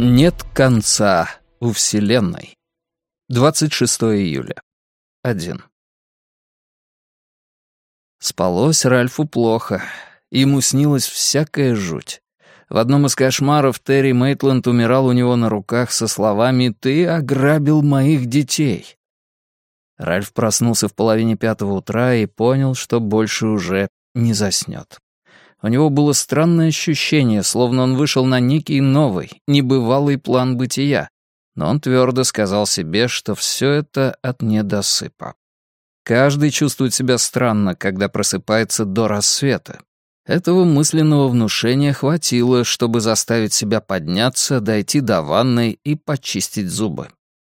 Нет конца у Вселенной. 26 июля. 1. Спалось Ральфу плохо. Ему снилась всякая жуть. В одном из кошмаров Терри Мейтленд умирал у него на руках со словами «Ты ограбил моих детей». Ральф проснулся в половине 5 утра и понял, что больше уже не заснет. У него было странное ощущение, словно он вышел на некий новый, небывалый план бытия, но он твердо сказал себе, что все это от недосыпа. Каждый чувствует себя странно, когда просыпается до рассвета. Этого мысленного внушения хватило, чтобы заставить себя подняться, дойти до ванной и почистить зубы.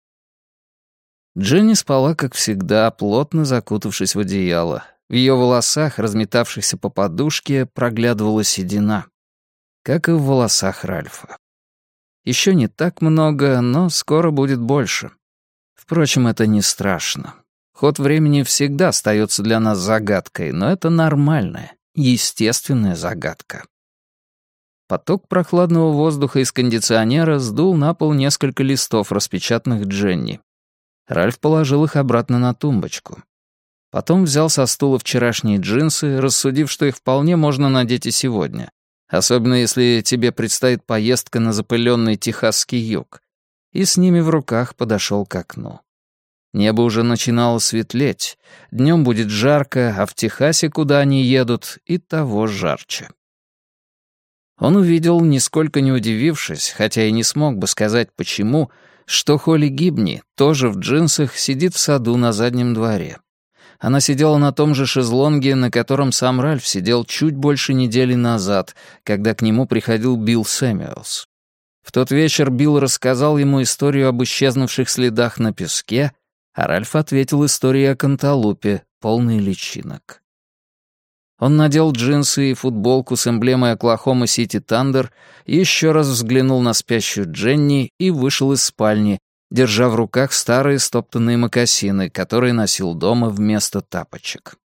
Дженни спала, как всегда, плотно закутавшись в одеяло. В ее волосах, разметавшихся по подушке, проглядывала седина. Как и в волосах Ральфа. Еще не так много, но скоро будет больше. Впрочем, это не страшно. Ход времени всегда остается для нас загадкой, но это нормальная, естественная загадка. Поток прохладного воздуха из кондиционера сдул на пол несколько листов, распечатанных Дженни. Ральф положил их обратно на тумбочку. Потом взял со стула вчерашние джинсы, рассудив, что их вполне можно надеть и сегодня, особенно если тебе предстоит поездка на запыленный техасский юг, и с ними в руках подошел к окну. Небо уже начинало светлеть, днем будет жарко, а в Техасе, куда они едут, и того жарче. Он увидел, нисколько не удивившись, хотя и не смог бы сказать почему, что Холли Гибни, тоже в джинсах, сидит в саду на заднем дворе. Она сидела на том же шезлонге, на котором сам Ральф сидел чуть больше недели назад, когда к нему приходил Билл Сэмюэлс. В тот вечер Билл рассказал ему историю об исчезнувших следах на песке, а Ральф ответил историей о канталупе, полной личинок. Он надел джинсы и футболку с эмблемой Оклахома Сити Тандер, еще раз взглянул на спящую Дженни и вышел из спальни, держа в руках старые стоптанные мокасины, которые носил дома вместо тапочек.